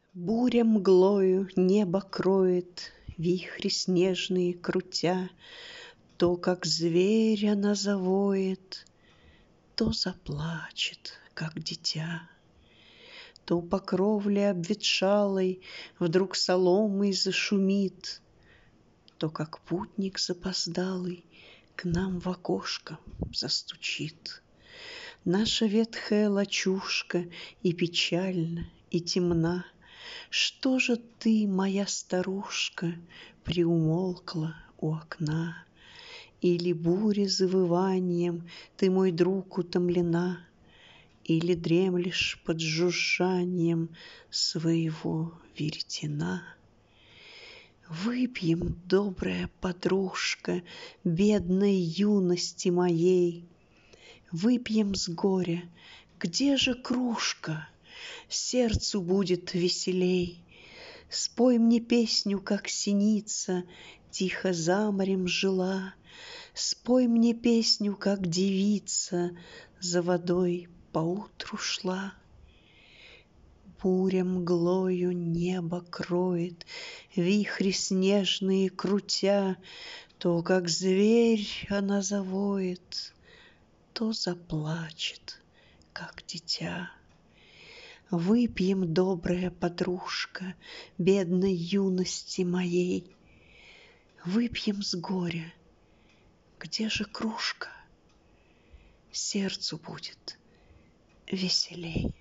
Буря мглою небо кроет, вихри снежные крутя, то, как зверь, она завоет, то заплачет, как дитя. То по кровле обветшалой вдруг соломой зашумит, то, как путник запоздалый, к нам в окошко застучит. Наша ветхая лачушка и печальна, и темна. Что же ты, моя старушка, приумолкла у окна? Или бури завыванием ты, мой друг, утомлена? Или дремлешь под жужжанием своего веретена? Выпьем, добрая подружка, бедной юности моей, выпьем с горя, где же кружка? Сердцу будет веселей. Спой мне песню, как синица тихо за морем жила. Спой мне песню, как девица за водой поутру шла. Буря мглою небо кроет, вихри снежные крутя, то, как зверь, она завоет, то заплачет, как дитя. Выпьем, добрая подружка, бедной юности моей, выпьем с горя, где же кружка? Сердцу будет веселей.